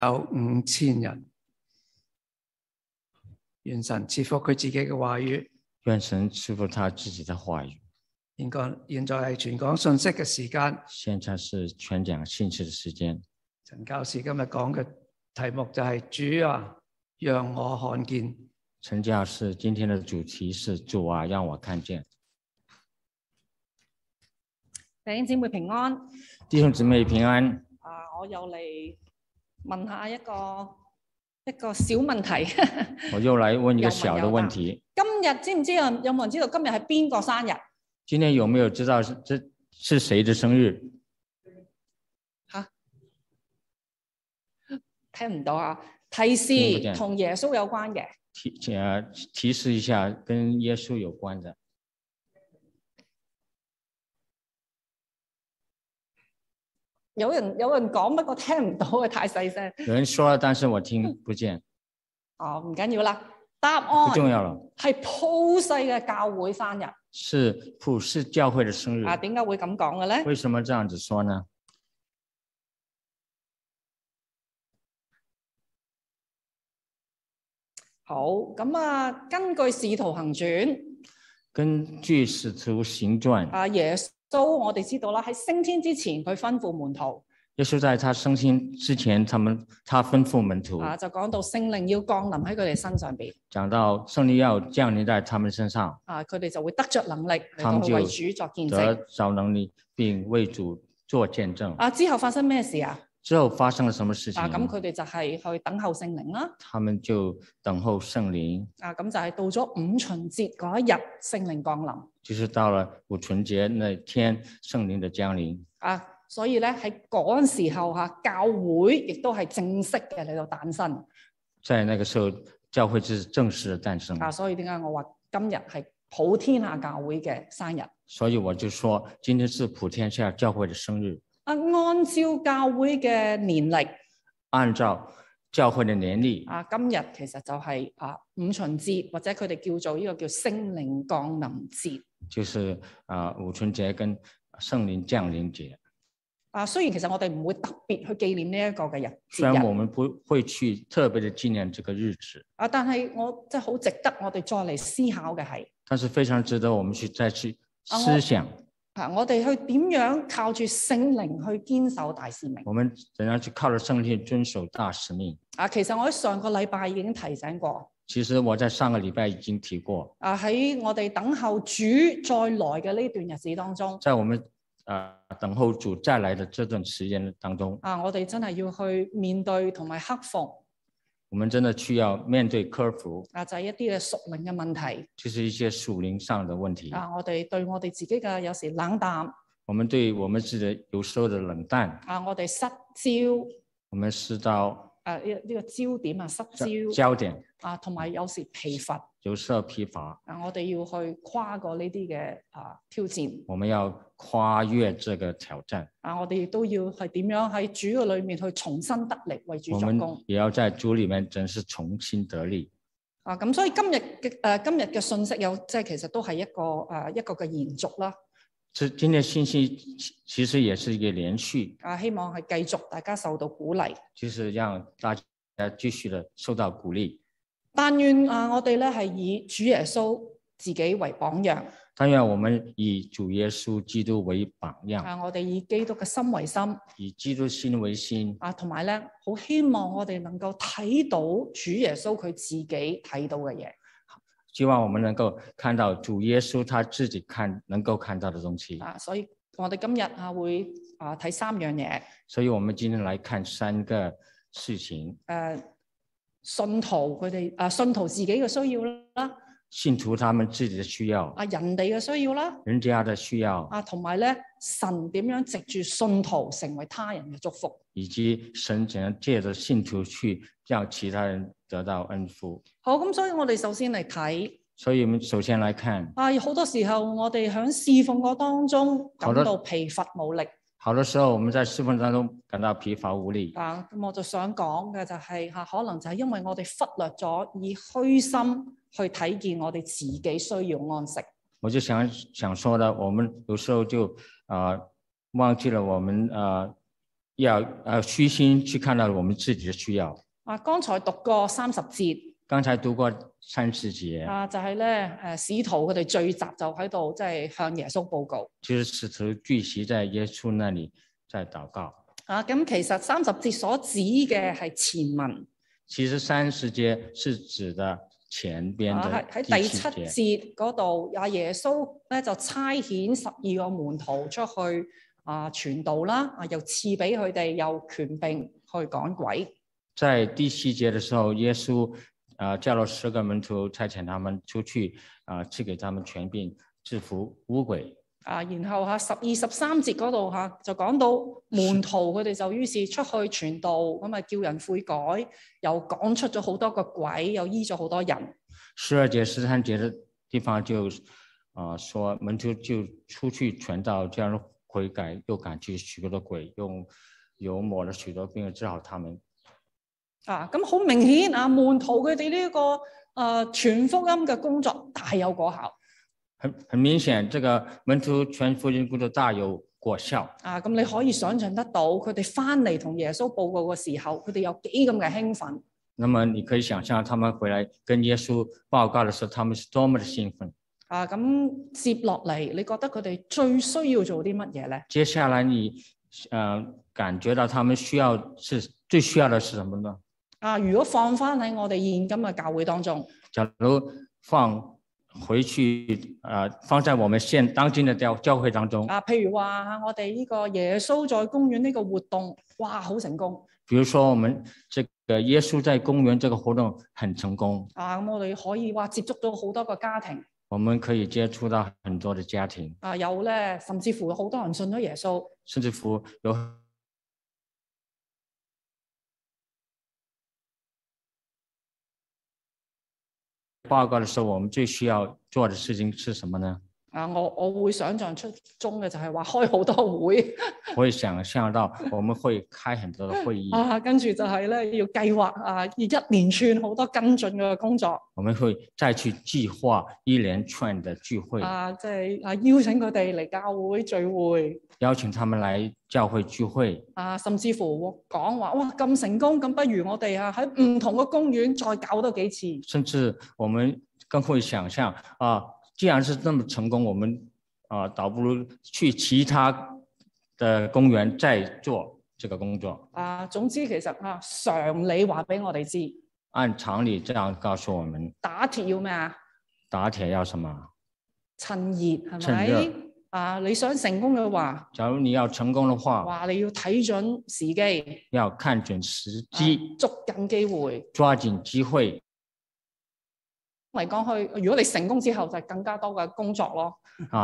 有5000人。願神賜福佢自己嘅話語。 願神賜福他自己的話語。 現在係傳講信息嘅時間。 現在是傳講信息的時間。 陳教士今日講嘅題目就係主啊，讓我看見。 陳教士今天的主題是主啊，讓我看見。 弟兄姊妹平安。 弟兄姊妹平安。 我又嚟問下一個小問題。 我又來問一個小的問題。 今日知唔知有冇人知道今日係邊個生日？ 今天有沒有知道這是誰的生日？ 聽唔到啊！提示同耶穌有關嘅。 提示一下，跟耶穌有關的。 有人講，不過聽唔到啊，太細聲。 有人說了，但是我聽不見。 唔緊要啦，答案不重要了。 係普世嘅教會生日。 是普世教會的生日。 點解會咁講嘅咧？ 為什麼這樣子說呢？ 好，咁根據《使徒行傳》， 根據《使徒行傳》， 耶穌我哋知道啦，喺升天之前，佢吩咐門徒。 耶穌在他升天之前，他吩咐門徒， 就講到聖靈要降臨喺佢哋身上邊。 講到聖靈要降臨在他們身上， 佢哋就會得着能力嚟到為主作見證。 得着能力並為主做見證。 之後發生咩事啊？ 之後發生了什麼事情？ 咁佢哋就係去等候聖靈啦。 他們就等候聖靈。 咁就係到咗五旬節嗰一日，聖靈降臨。 就是到了五旬節那天，聖靈的降臨。 所以咧喺嗰陣時候教會亦都係正式嘅嚟到誕生。 在那個時候，教會就是正式的誕生。 所以點解我話今日係普天下教會嘅生日？ 所以我就說，今天是普天下教會的生日。 按照教會嘅年曆， 按照教會的年曆， 今日其實就係五旬節，或者佢哋叫做呢個叫聖靈降臨節。 就是五旬節跟聖靈降臨節。 雖然其實我哋唔會特別去紀念呢一個嘅日子。 雖然我們不會去特別的紀念這個日子。 但係我即係好值得我哋再嚟思考嘅係。 但是非常值得我們再去思想。 我哋去點樣靠住聖靈去堅守大使命？ 我們怎樣去靠着聖靈遵守大使命？ 其實我喺上個禮拜已經提醒過。 其實我在上個禮拜已經提過。 喺我哋等候主再來嘅呢段日子當中， 在我們等候主再來的這段時間當中， 我哋真係要去面對同埋克服。 我們真的需要面對克服。 就係一啲嘅屬靈嘅問題。 就是一些屬靈上的問題。 我哋對我哋自己嘅有時冷淡。 我們對我們自己有時候的冷淡。 我哋失焦。 我們失到呢個焦點失焦。 焦點。 同埋有時疲乏。 有時候疲乏。 我哋要去跨過呢啲嘅挑戰。 我們要跨越這個挑戰。 我哋亦都要係點樣喺主嘅裏面去重新得力，為主作工。 我們也要在主裏面真是重新得力。 咁所以今日嘅信息有即係其實都係一個嘅延續啦。 今天信息其實也是一個連續。 希望係繼續大家受到鼓勵。 就是讓大家繼續的受到鼓勵。 但願我哋咧係以主耶穌自己為榜樣。 但願我們以主耶穌基督為榜樣。 我哋以基督嘅心為心。 以基督心為心。 同埋咧，好希望我哋能夠睇到主耶穌佢自己睇到嘅嘢。 希望我們能夠看到主耶穌他自己能夠看到的東西。 所以我哋今日會睇3樣嘢。 所以我們今天來看3個事情。 信徒佢哋信徒自己嘅需要啦。 信徒他們自己的需要。 人哋嘅需要啦。 人家的需要。 同埋咧，神點樣藉住信徒成為他人嘅祝福。 以及神怎樣借着信徒去讓其他人得到恩福。 好，咁所以我哋首先嚟睇。 所以我們首先來看。 好多時候我哋喺侍奉過當中感到疲乏無力。 好多時候我們在侍奉當中感到疲乏無力。 咁我就想講嘅就係可能就係因為我哋忽略咗以虛心去睇見我哋自己需要安息。 我就想說的，我們有時候就忘記了我們要虛心去看到我們自己的需要。 剛才讀過30節。 剛才讀過30節。 就係咧，使徒佢哋聚集就喺度，即係向耶穌報告。 就是使徒聚集在耶穌那裡，在禱告。 咁其實30節所指嘅係前文。 其實30節是指的前邊的喺第7節嗰度，耶穌咧就差遣12個門徒出去傳道啦，又賜俾佢哋有權柄去趕鬼。 在第7節的時候，耶穌叫了10個門徒，差遣他們出去，賜給他們權柄制服污鬼。 然後12、13節嗰度就講到門徒佢哋就於是出去傳道，咁啊叫人悔改，又趕出咗好多個鬼，又醫咗好多人。 12節、13節的地方就說門徒就出去傳道，叫人悔改，又趕去許多的鬼，用油抹了許多病治好他們。 咁好明顯門徒佢哋呢個傳福音嘅工作大有果效。 很明顯，這個門徒傳福音工作大有果效。 咁你可以想象得到，佢哋翻嚟同耶穌報告嘅時候，佢哋有幾咁嘅興奮。 那麼你可以想象，他們回來跟耶穌報告的時候，他們是多麼的興奮。 咁接落嚟，你覺得佢哋最需要做啲乜嘢咧？ 接下來你感覺到他們最需要的是什麼呢？ 如果放翻喺我哋現今嘅教會當中， 假如放回去放在我們當今的教會當中， 譬如話我哋呢個耶穌在公園呢個活動，哇，好成功。 比如說我們這個耶穌在公園這個活動很成功。 咁我哋可以接觸到好多個家庭。 我們可以接觸到很多的家庭。 有咧，甚至乎好多人信咗耶穌。 甚至乎有。報告的時候，我們最需要做的事情是什麼呢？ 我會想象出中嘅就係話開好多會。 我會想象到我們會開很多的會議。 跟住就係咧要計劃一連串好多跟進嘅工作。 我們會再去計劃一連串的聚會。 即係邀請佢哋嚟教會聚會。 邀請他們來教會聚會。 甚至乎講話哇咁成功，咁不如我哋喺唔同嘅公園再搞多幾次。 甚至我們更會想象既然是那麼成功，我們倒不如去其他的公園再做這個工作。 總之其實常理話俾我哋知。 按常理這樣告訴我們。 打鐵要咩啊？ 打鐵要什麼？ 趁熱係咪？你想成功嘅話， 假如你要成功的話， 你要睇準時機， 要看準時機， 捉緊機會， 抓緊機會。 嚟講去，如果你成功之後，就係更加多嘅工作咯。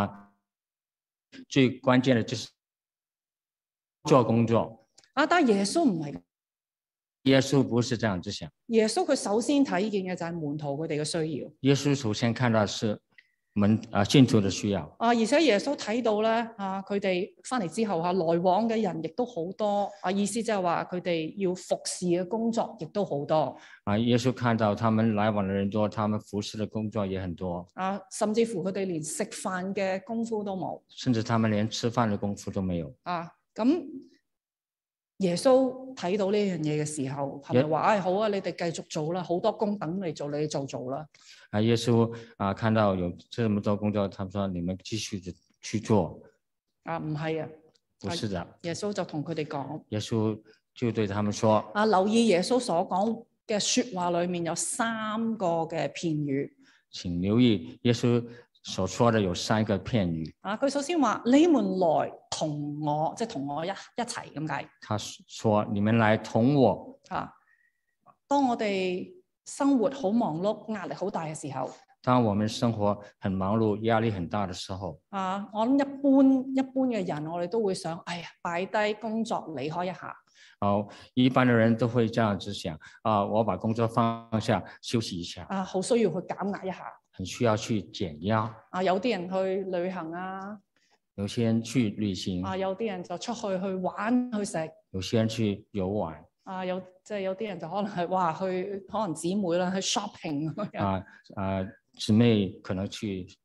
最關鍵嘅就是做工作。 但係耶穌唔係， 耶穌不是這樣子想。 耶穌佢首先睇見嘅就係門徒佢哋嘅需要。 耶穌首先看到是信徒的需要。 而且耶穌睇到咧，佢哋翻嚟之後來往嘅人亦都好多。意思即係話佢哋要服侍嘅工作亦都好多。 耶穌看到他們來往的人多，他們服侍的工作也很多。 甚至乎佢哋連食飯嘅功夫都冇。 甚至他們連吃飯的功夫都沒有。 咁耶穌睇到呢樣嘢嘅時候，係咪話好啊？你哋繼續做啦，好多工等你做，你做啦。 耶穌看到有這麼多工作，他們說你們繼續去做。 唔係啊， 不是的。 耶穌就同佢哋講。 耶穌就對他們說。 留意耶穌所講嘅說話裏面有3個嘅片語。請留意耶穌所說的有3個片語。 佢首先話你們來同我，即係同我一齊咁解。 他說你們來同我。 當我哋生活好忙碌、壓力好大嘅時候， 當我們生活很忙碌、壓力很大的時候， 我諗一般嘅人，我哋都會想，哎呀，擺低工作離開一下。 一般的人都會這樣子想，我把工作放下，休息一下。 好需要去減壓一下。 很需要去減壓。 有啲人去旅行啊。 有些人去旅行。 有啲人就出去玩去食。 有些人去遊玩。 有啲人就可能係去可能姊妹啦去 shopping。 姊妹可能去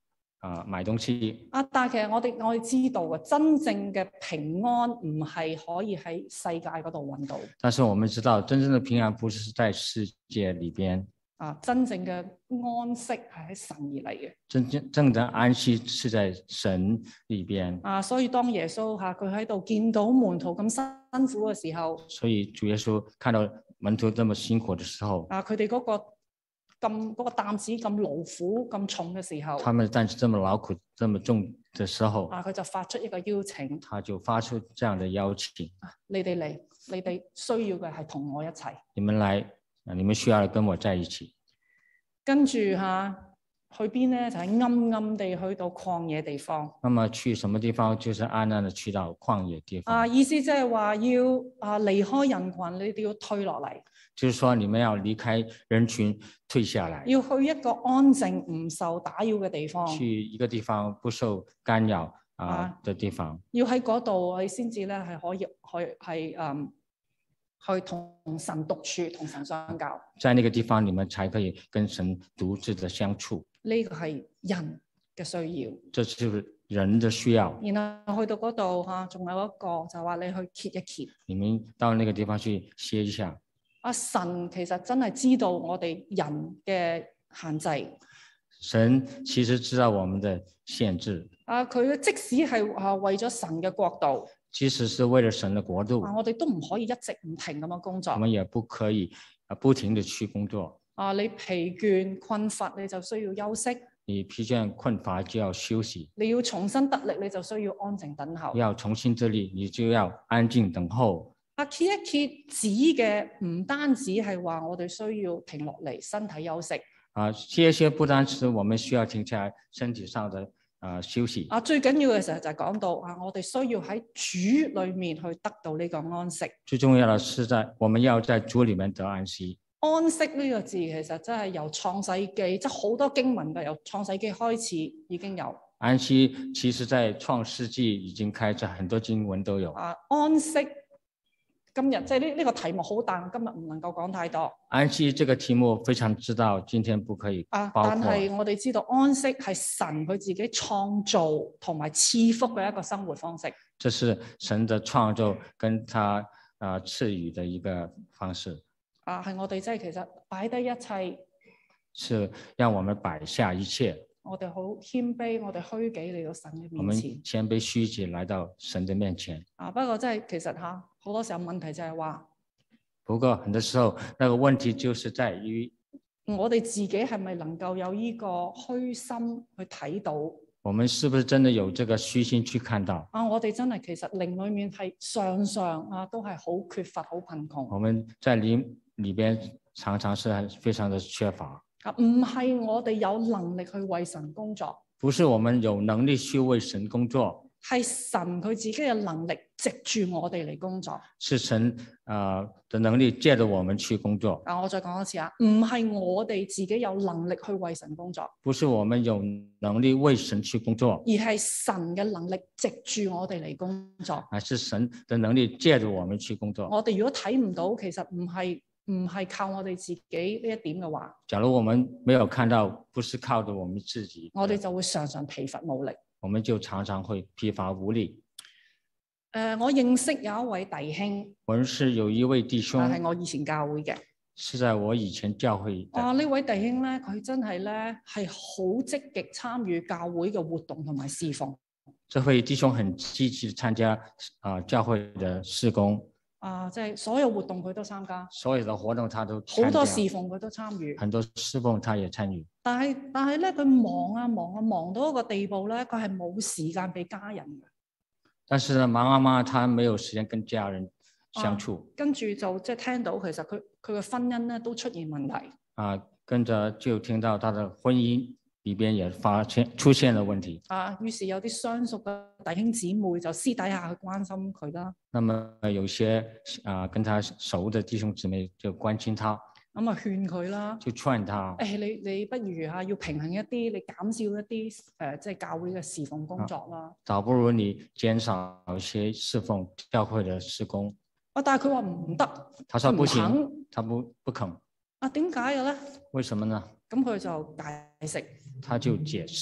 買東西。 但係其實我哋知道嘅真正嘅平安唔係可以喺世界嗰度揾到。 但是我們知道真正的平安不是在世界裏邊。 真正嘅安息係喺神而嚟嘅。 真正的安息是在神裏邊。 所以當耶穌佢喺度見到門徒咁辛苦嘅時候， 所以主耶穌看到門徒這麼辛苦的時候， 佢哋嗰個擔子咁勞苦咁重嘅時候， 他們擔子這麼勞苦這麼重的時候， 佢就發出一個邀請， 他就發出這樣的邀請， 你哋嚟，你哋需要嘅係同我一齊， 你們來，你們需要跟我在一起。 跟住去邊咧？就係暗暗地去到曠野地方。 那麼去什麼地方？就是暗暗地去到曠野地方。 意思即係話要離開人群，你哋要退落嚟。 就是說你們要離開人群，退下來。 要去一個安靜唔受打擾嘅地方。 去一個地方不受干擾的地方。 要喺嗰度，你先至咧係可以去同神獨處，同神相交。在那個地方，你們才可以跟神獨自的相處。 呢個係人嘅需要。 這是人的需要。 然後去到嗰度仲有一個就話你去揭一揭。 你們到那個地方去歇一下。 神其實真係知道我哋人嘅限制。 神其實知道我們的限制。 佢即使係為咗神嘅國度。 其實是為了神的國度。 我哋都唔可以一直唔停咁樣工作。 我們也不可以不停地去工作。 你疲倦困乏，你就需要休息。 你疲倦困乏就要休息。 你要重新得力，你就需要安靜等候。 要重新得力，你就要安靜等候。 揭一揭指嘅唔單止係話我哋需要停落嚟身體休息。 揭一些不單止我們需要停下來身體上的休息。 最緊要嘅時候就係講到我哋需要喺主裏面去得到呢個安息。 最重要的是我們要在主裏面得安息。 安息呢個字其實真係由創世紀，即係好多經文嘅，由創世紀開始已經有。 安息其實在創世紀已經開始，很多經文都有。 安息今日即係呢個題目好大，今日唔能夠講太多。 安息這個題目非常知道，今天不可以包括。 但係我哋知道安息係神佢自己創造同埋賜福嘅一個生活方式。 這是神的創造跟他賜予的一個方式。 係我哋即係其實擺低一切， 是讓我們擺下一切。 我哋好謙卑，我哋虛己嚟到神嘅面前。 我們謙卑虛己來到神的面前。 不過真係其實好多時候問題就係話， 不過很多時候那個問題就是在於我哋自己係咪能夠有呢個虛心去睇到？ 我們是不是真的有這個虛心去看到？ 我哋真係其實靈裏面係常常都係好缺乏、好貧窮。 我們在裏邊常常是非常的缺乏。 唔係我哋有能力去為神工作， 不是我們有能力去為神工作， 係神佢自己嘅能力藉住我哋嚟工作。 是神的能力借着我們去工作。 我再講一次唔係我哋自己有能力去為神工作， 不是我們有能力為神去工作， 而係神嘅能力藉住我哋嚟工作。 而是神的能力借着我們去工作。 我哋如果睇唔到，其實唔係靠我哋自己呢一點嘅話， 假如我們沒有看到，不是靠着我們自己， 我哋就會常常疲乏無力。 我們就常常會疲乏無力。 我認識有一位弟兄， 我認識有一位弟兄， 係我以前教會嘅， 是在我以前教會的。 呢位弟兄咧，佢真係咧係好積極參與教會嘅活動同埋侍奉。 這位弟兄很積極參加教會的事工。 即係所有活動佢都參加， 所有的活動他都參加， 好多侍奉佢都參與， 很多侍奉他也參與。 但係咧，佢忙到一個地步咧，佢係冇時間俾家人嘅。 但是呢，忙，他沒有時間跟家人相處。 跟住就即係聽到，其實佢嘅婚姻咧都出現問題。 跟着就聽到他的婚姻裏邊也出現了問題。 於是有啲相熟嘅弟兄姊妹就私底下去關心佢啦。 那麼有些跟他熟的弟兄姊妹就關心他， 咁勸佢啦， 就勸他。 你不如要平衡一啲，你減少一啲即係教會嘅侍奉工作啦。 倒不如你減少一些侍奉教會的事工。 但係佢話唔得， 他說不行，他不肯。 點解嘅咧？ 為什麼呢？ 咁佢就解釋， 他就解釋，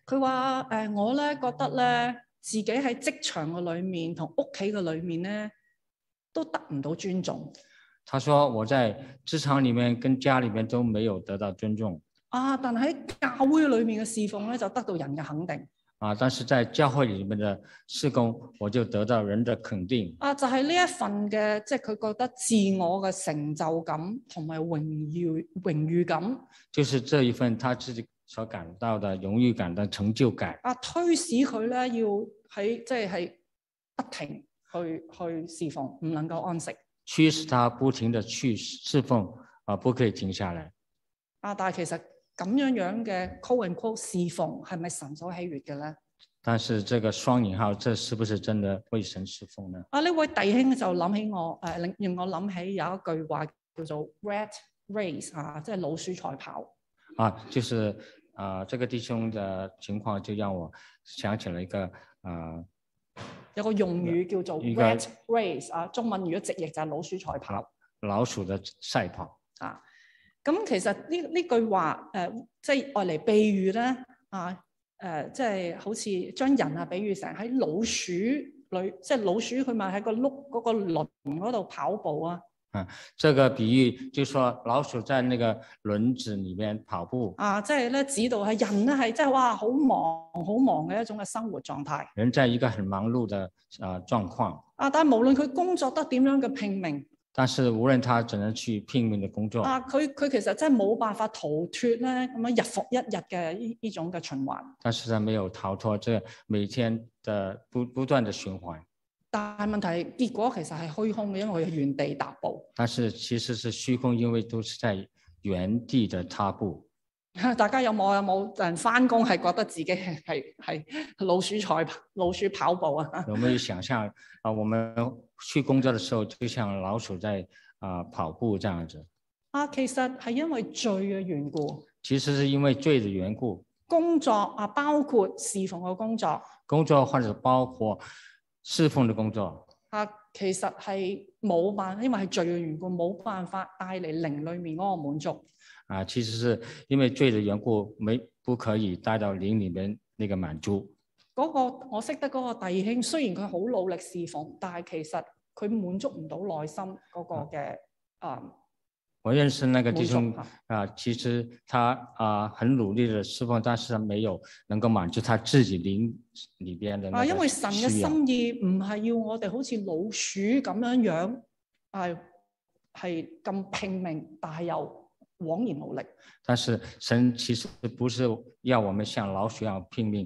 佢話我咧覺得咧自己喺職場嘅裏面同屋企嘅裏面咧都得唔到尊重。 他說我在職場裏面跟家裏面都沒有得到尊重。 但喺教會裏面嘅侍奉咧就得到人嘅肯定。 但是在教會裏面的事工，我就得到人的肯定。 就係呢一份嘅，即係佢覺得自我嘅成就感同埋榮譽感。 就是這一份他自己所感到的榮譽感的成就感。 推使佢咧要喺即係不停去侍奉，唔能夠安息。 驅使他不停地去侍奉，不可以停下來。 但係其實咁樣嘅 quote and quote 侍奉係咪神所喜悅嘅咧？ 但是這個雙引號，這是不是真的為神侍奉呢？ 呢位弟兄就諗起我令我諗起有一句話叫做 rat race 即係老鼠賽跑。 就是這個弟兄的情況就讓我想起了一個有個用語叫做 rat race 中文如果直譯就係老鼠賽跑。 老鼠的賽跑。 咁其實呢句話即係愛嚟比喻咧即係好似將人比喻成喺老鼠裏，即係老鼠佢咪喺個碌嗰個輪嗰度跑步啊。 這個比喻就說老鼠在那個輪子裏面跑步。 即係咧指到係人咧係即係哇好忙嘅一種嘅生活狀態。 人在一個很忙碌的狀況。 但係無論佢工作得點樣嘅拼命。 但是無論他怎樣去拼命的工作， 佢其實真係冇辦法逃脫咧咁樣日復一日嘅呢種嘅循環。 但是他沒有逃脫這每天的不斷的循環。 但係問題結果其實係虛空嘅，因為佢係原地踏步。 但是其實是虛空，因為都是在原地的踏步。 大家有冇人返工係覺得自己係老鼠跑步啊？ 有沒有想象我們去工作的時候就像老鼠在跑步這樣子？ 其實係因為罪嘅緣故。 其實是因為罪的緣故。 工作包括侍奉嘅工作。 工作或者包括侍奉的工作。 其實係冇辦法，因為係罪嘅緣故，冇辦法帶嚟靈裏面嗰個滿足。 其實是因為罪的緣故，不可以帶到靈裏面那個滿足。 我識得嗰個弟兄，雖然佢好努力侍奉，但係其實佢滿足唔到內心嗰個嘅我認識那個弟兄其實他很努力的侍奉，但是他沒有能夠滿足他自己靈裏邊的那個需要。 因為神嘅心意唔係要我哋好似老鼠咁樣係咁拼命，但係又枉然努力。但是神其實不是要我們像老鼠一樣拼命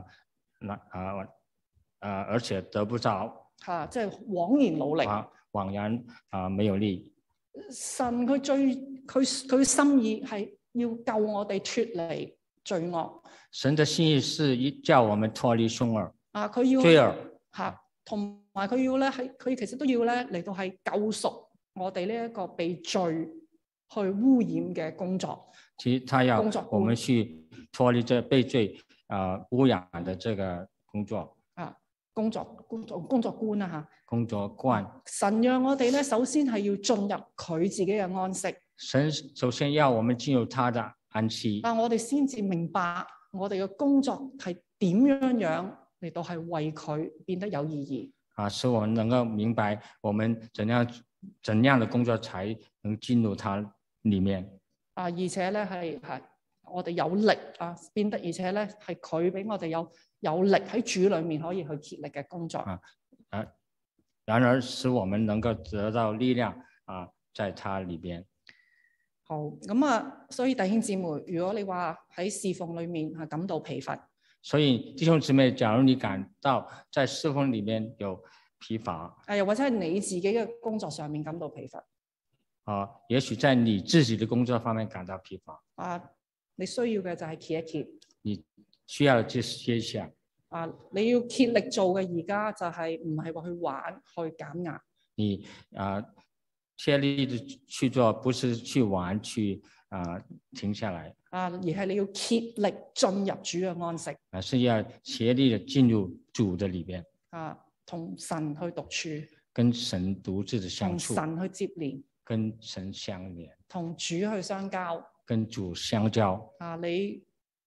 而且得不着。 即係枉然努力。 枉然沒有力。 神佢心意係要救我哋脫離罪惡。 神的心意是叫我們脫離凶惡。 佢要罪惡。 同埋佢要咧佢其實都要咧嚟到係救贖我哋呢一個被罪去污染嘅工作。 其實他要我們去脫離這被罪污染的這個工作。 工作觀啊。 工作觀。 神讓我哋咧，首先係要進入佢自己嘅安息。 神首先要我們進入他的安息。 我哋先至明白我哋嘅工作係點樣嚟到係為佢變得有意義。 使我們能夠明白我們怎樣的工作才能進入他裏面。 而且咧係我哋有力變得，而且咧係佢俾我哋有力喺主裏面可以去竭力嘅工作。 然而使我們能夠得到力量在他裏邊。 好，咁所以弟兄姊妹，如果你話喺侍奉裏面感到疲乏， 所以弟兄姊妹，假如你感到在侍奉裏面有疲乏， 又或者係你自己嘅工作上面感到疲乏， 也許在你自己的工作方面感到疲乏， 你需要嘅就係歇一歇， 你需要就歇一下。 你要竭力做嘅而家就係唔係話去玩去減壓。 你竭力的去做，不是去玩去停下來。 而係你要竭力進入主嘅安息。 是要竭力的進入主的裏邊。 同神去獨處。 跟神獨自的相處。 同神去接連。 跟神相連。 同主去相交。 跟主相交。 你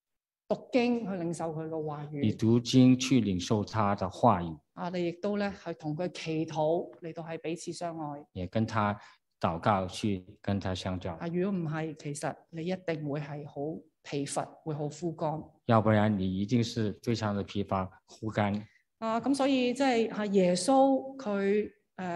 讀經去領受佢嘅話你語。 讀經去領受他的話語， 你亦都咧係同佢祈禱嚟到係彼此相愛。 也跟他禱告，去跟他相交。 如果唔係，其實你一定會係好疲乏，會好枯乾。 要不然你一定是非常的疲乏枯乾。 咁所以即係耶穌佢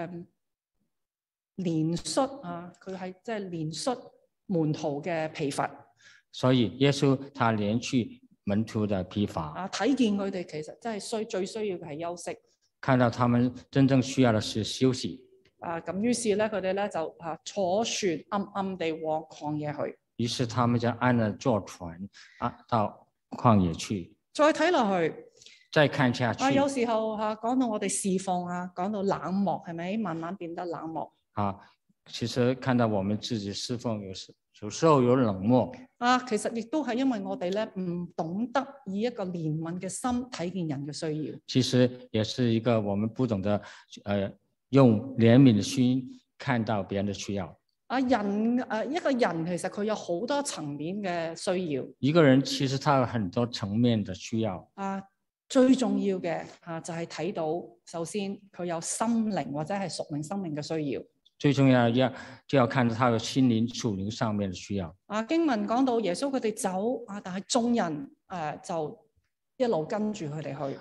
憐恤佢係即係憐恤門徒嘅疲乏。 所以耶穌他憐恤門徒的疲乏。 睇見佢哋其實真係最需要嘅係休息。 看到他們真正需要的是休息。 咁於是咧佢哋咧就坐船暗暗地往曠野去。 於是他們就按了坐船到曠野去。 再睇落去， 再看下去。 有時候講到我哋侍奉講到冷漠，係咪慢慢變得冷漠？ 其實看到我們自己侍奉有時候有冷漠。 其實亦都係因為我哋咧唔懂得以一個憐憫嘅心睇見人嘅需要。 其實也是一個我們不懂得用憐憫的心看到別人的需要。 一個人其實佢有好多層面嘅需要。 一個人其實他有很多層面的需要。 最重要嘅就係睇到，首先佢有心靈或者係屬靈生命嘅需要。 最重要就要看到他有心靈屬靈上面的需要。 經文講到耶穌佢哋走但係眾人就一路跟住佢哋去。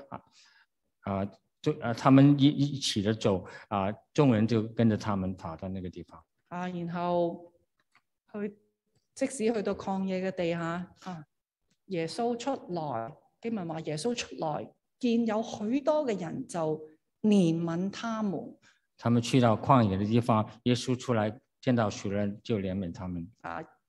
他們一起的走眾人就跟着他們跑到那個地方。 然後即使去到曠野嘅地下耶穌出來，經文話耶穌出來見有許多嘅人就憐憫他們。 他們去到曠野的地方，耶穌出來見到許多人就憐憫他們。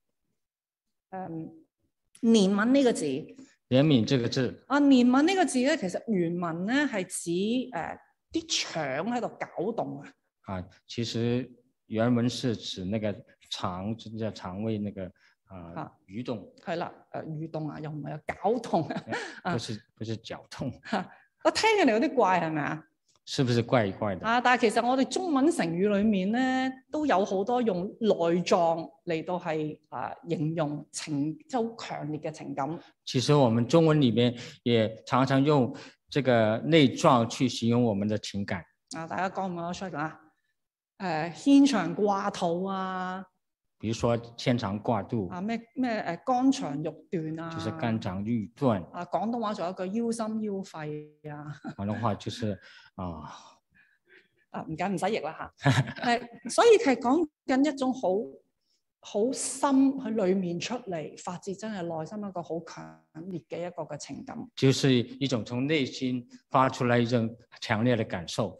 憐憫呢個字， 憐憫這個字， 憐憫呢個字咧，其實原文咧係指啲腸喺度攪動其實原文是指那個腸胃那個蠕動。 係啦，蠕動又唔係有攪動不是絞痛。 我聽起嚟有啲怪，係咪啊？ 是不是怪怪的？ 但係其實我哋中文成語裏面咧，都有好多用內臟嚟到係形容即係好強烈嘅情感。 其實我們中文裏面也常常用這個內臟去形容我們的情感。 大家講唔講得出牽腸掛肚比如說牽腸掛肚咩肝腸欲斷就是肝腸欲斷。 廣東話仲有一句腰心腰肺廣東話就是唔緊唔使譯啦所以係講緊一種好深喺裏面出嚟，發自真係內心一個好強烈嘅一個嘅情感， 就是一種從內心發出來一種強烈的感受。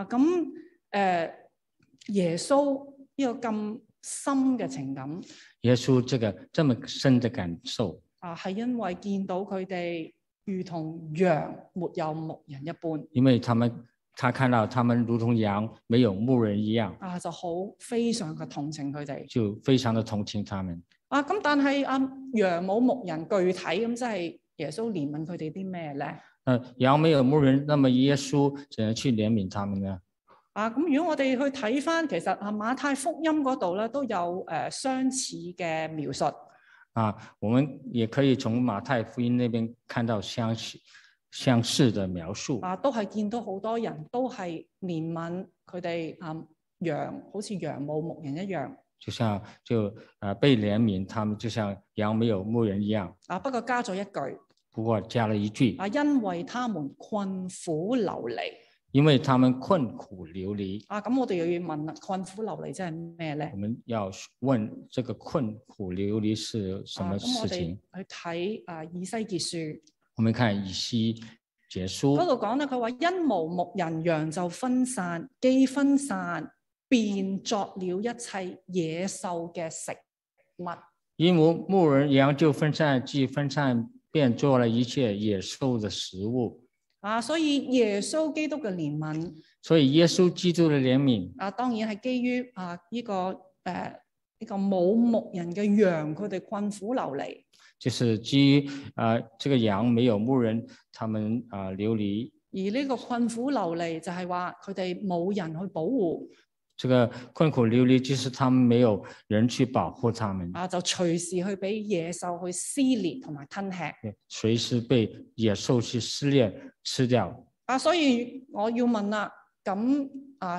耶穌呢個咁深嘅情感， 耶穌這麼深的感受係因為見到佢哋如同羊沒有牧人一般， 因為他看到他們如同羊沒有牧人一樣就好非常嘅同情佢哋， 就非常的同情他們。 咁但係羊冇牧人，具體咁即係耶穌憐憫佢哋啲咩咧？ 羊沒有牧人，那麼耶穌怎樣去憐憫他們呢？ 咁如果我哋去睇翻，其實馬太福音嗰度咧都有相似嘅描述。 我們也可以從馬太福音那邊看到相似的描述。 都係見到好多人都係憐憫佢哋羊，好似羊冇牧人一樣。 就被憐憫，他們就像羊沒有牧人一樣。 不過加咗一句。 不過加了一句。 因為他們困苦流離。 因為他們困苦流離。 咁我哋又要問啦，困苦流離即係咩咧？ 我們要問這個困苦流離是什麼事情？ 我哋去睇以西結書。 我們看以西結書嗰度講咧，佢話因無牧人，羊就分散，既分散，便作了一切野獸嘅食物。 因無牧人，羊就分散，既分散，便作了一切野獸的食物。 所以耶穌基督嘅憐憫， 所以耶穌基督嘅憐憫， 當然係基於呢個冇牧人嘅羊，佢哋困苦流離， 就是基於這個羊沒有牧人，他們流離。 而呢個困苦流離就係話佢哋冇人去保護， 這個困苦流離，就是他們沒有人去保護他們， 就隨時去俾野獸去撕裂同埋吞吃， 隨時被野獸去撕裂吃掉。 所以我要問啦，咁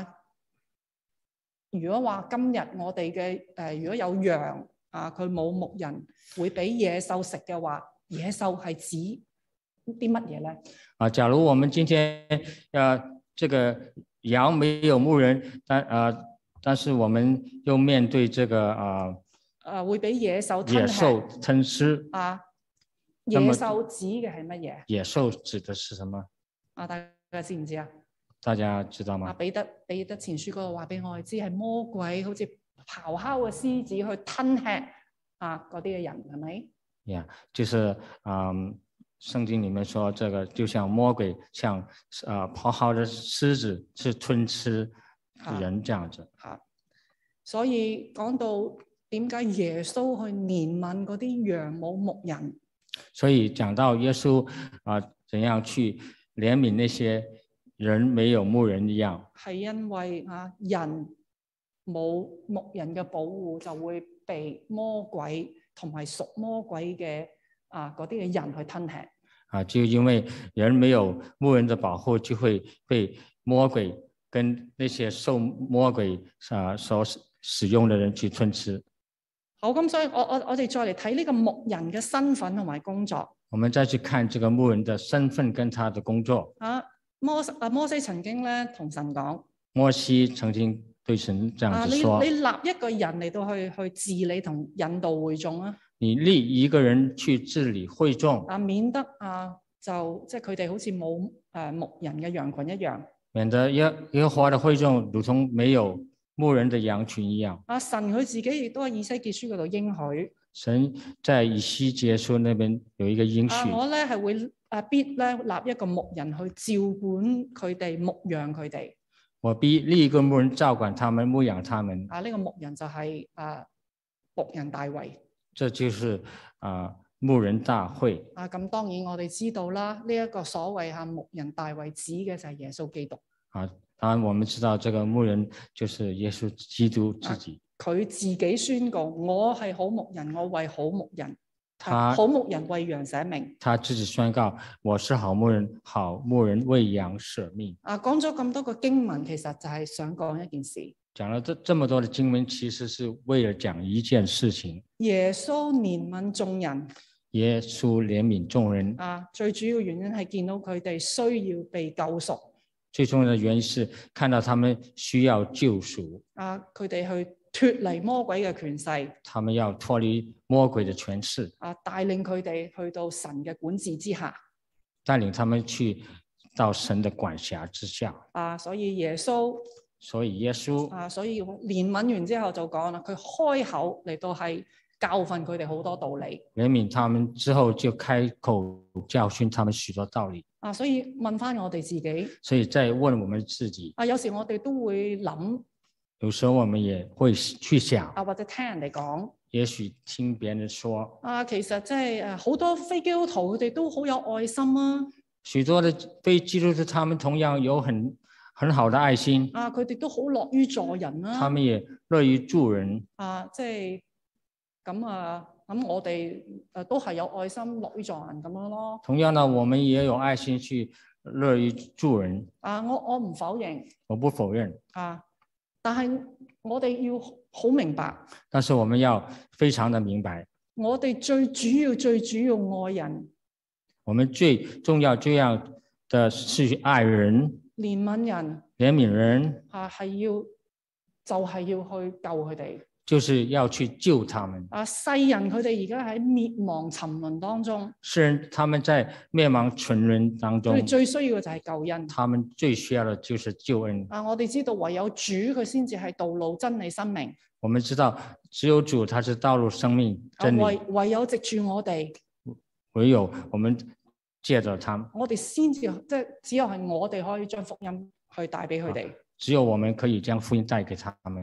如果話今日我哋嘅如果有羊佢冇牧人會俾野獸食嘅話，野獸係指啲乜嘢咧？ 假如我們今天這個羊沒有牧人，但是我們又面對這個會俾野獸吞吃野獸指嘅係乜嘢？ 野獸指的是什麼？ 大家知唔知啊？ 大家知道嗎？ 彼得前書嗰度話俾我哋知，係魔鬼好似咆哮嘅獅子去吞吃嗰啲嘅人，係咪？ 就是聖經裡面說，這個就像魔鬼像咆哮的獅子去吞吃人這樣子。 所以講到點解耶穌去憐憫嗰啲羊冇牧人？ 所以講到耶穌怎樣去憐憫那些人沒有牧人一樣，係因為人冇牧人嘅保護，就會被魔鬼同埋屬魔鬼嘅嗰啲嘅人去吞吃。 就因為人沒有牧人的保護，就會被魔鬼跟那些受魔鬼所使用的人去吞吃。 好，咁所以我哋再嚟睇呢個牧人嘅身份同埋工作。 我們再去看這個牧人的身份跟他的工作。 摩西曾經咧同神講， 摩西曾經對神這樣子說： 你立一個人嚟到去治理同引導會眾啊。 你立一個人去治理會眾， 免得就即係佢哋好似冇牧人嘅羊群一樣， 免得耶和華的會眾如同沒有牧人的羊群一樣。 神佢自己亦都喺以西結書嗰度應許， 神在以西結書那邊有一個應許， 我咧係會必咧立一個牧人去照管佢哋，牧養佢哋。 我必立一個牧人照管他們，牧養他們。 呢個牧人就係牧人大衛。 這就是牧人大會。 咁當然我哋知道啦，呢一個所謂牧人大衛指嘅就係耶穌基督。 當然我們知道這個牧人就是耶穌基督自己。 佢自己宣告：我係好牧人，我為好牧人。好牧人為羊捨命。 他自己宣告：我是好牧人，好牧人為羊捨命。 講咗咁多個經文，其實就係想講一件事。 講了這麼多的經文，其實是為了講一件事情。 耶穌憐憫眾人。 耶穌憐憫眾人。 最主要原因係見到佢哋需要被救贖。 最重要的原因是看到他們需要救贖。 佢哋去脫離魔鬼嘅權勢。 他們要脫離魔鬼的權勢。 帶領佢哋去到神嘅管治之下。 帶領他們去到神的管轄之下。 所以耶穌所以憐憫完之後就講啦，佢開口嚟到係教訓佢哋好多道理。 憐憫他們之後就開口教訓他們許多道理。 所以問翻我哋自己。 所以再問我們自己。 有時我哋都會諗。 有時候我們也會去想。 或者聽人哋講。 也許聽別人說。 其實即係好多非基督徒佢哋都好有愛心啊。 許多的非基督徒，他們同樣有很好的愛心。 佢哋都好樂於助人啊。 他們也樂於助人。 即係咁我哋都係有愛心樂於助人咁樣咯。 同樣呢，我們也有愛心去樂於助人。 我唔否認。 我不否認。 但係我哋要好明白。 但是我們要非常的明白。 我哋最主要愛人。 我們最重要的是愛人。 憐憫人。 憐憫人。 就係要去救佢哋。 就是要去救他們。 世人佢哋而家喺滅亡沉淪當中。 世人他們在滅亡沉淪當中。 佢哋最需要嘅就係救恩。 他們最需要的就是救恩。 我哋知道唯有主佢先至係道路真理生命。 我們知道只有主他是道路生命真理。 唯有藉住我哋。 唯有我們借着他。 我哋先至只有係我哋可以將福音去帶俾佢哋。 只有我們可以將福音帶給他們。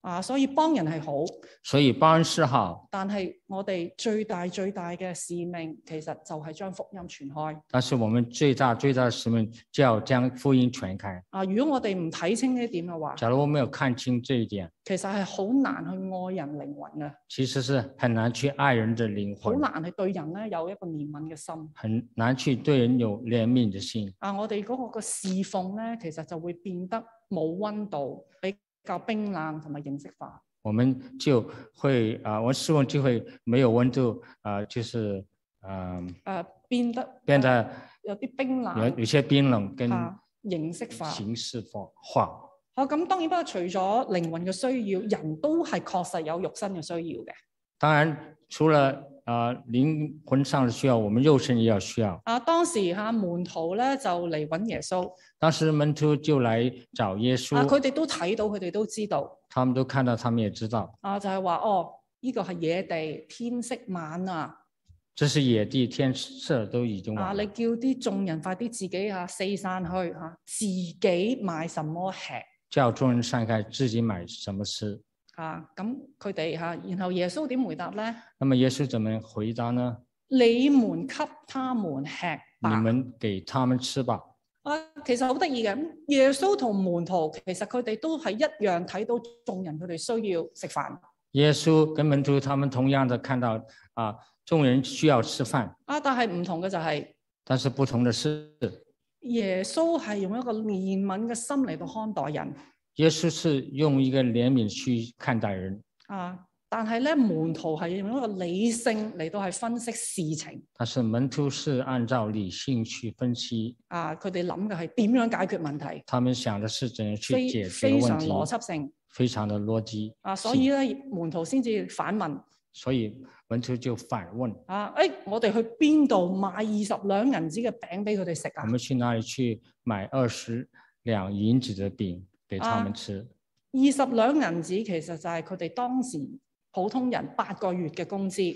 所以幫人係好， 所以幫人是好， 但係我哋最大嘅使命，其實就係將福音傳開。 但是我們最大的使命就要將福音傳開。 如果我哋唔睇清呢一點嘅話， 假如我沒有看清這一點， 其實係好難去愛人靈魂嘅。 其實是很難去愛人的靈魂， 好難去對人咧有一個憐憫嘅心， 很難去對人有憐憫的心。 我哋嗰個侍奉咧，其實就會變得冇溫度，比較冰冷同埋形式化。 我們就會我侍奉就會沒有溫度，就是變得有啲冰冷， 有些冰冷跟形式化。 形式化。 好，咁當然不過除咗靈魂嘅需要，人都係確實有肉身嘅需要嘅。 當然，除了靈魂上的需要，我們肉身也要需要。 當時門徒咧就嚟揾耶穌。 當時門徒就來找耶穌。 佢哋都睇到，佢哋都知道。 他們都看到，他們也知道。 就係話呢個係野地，天色晚啊。 這是野地，天色都已經晚。 你叫啲眾人快啲自己四散去自己買什麼吃。 叫眾人散開，自己買什麼吃。 咁佢哋然後耶穌點回答咧？ 那麼耶穌怎麼回答呢？ 你們給他們吃吧。 你們給他們吃吧。 其實好得意嘅，耶穌同門徒其實佢哋都係一樣睇到眾人佢哋需要食飯。 耶穌跟門徒他們同樣的看到眾人需要吃飯。 但係唔同嘅就係， 但是不同的是， 耶穌係用一個憐憫嘅心嚟到看待人。 耶穌是用一個憐憫去看待人。 但係咧門徒係用一個理性嚟到係分析事情。 但是門徒是按照理性去分析。 佢哋諗嘅係點樣解決問題。 他們想的是怎樣去解決問題。 非常邏輯性。 非常的邏輯。 所以咧門徒先至反問。 所以門徒就反問。 我哋去邊度買20兩銀子嘅餅俾佢哋食啊？ 我們去哪裡去買20兩銀子的餅給他們吃 ？20兩銀子其實就係佢哋當時普通人8個月嘅工資。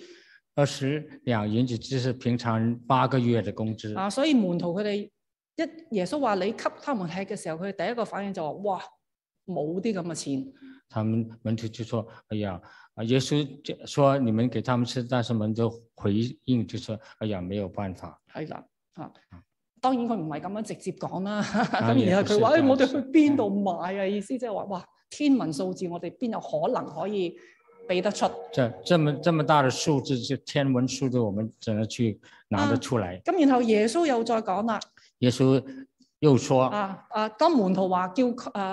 20兩銀子就是平常人8個月嘅工資。 所以門徒佢哋耶穌話你給他們吃嘅時候，佢哋第一個反應就話：哇，冇啲咁嘅錢。 他們門徒就說：哎呀，耶穌說你們給他們吃，但是門徒回應就說：哎呀，沒有辦法。 係啦，當然佢唔係咁樣直接講啦。咁然後佢話：我哋去邊度買啊？意思即係話：哇，天文數字，我哋邊有可能可以俾得出？ 這麼大的數字，就天文數字，我們怎麼去拿得出來？ 咁然後耶穌又再講啦。 耶穌又說： 當門徒話叫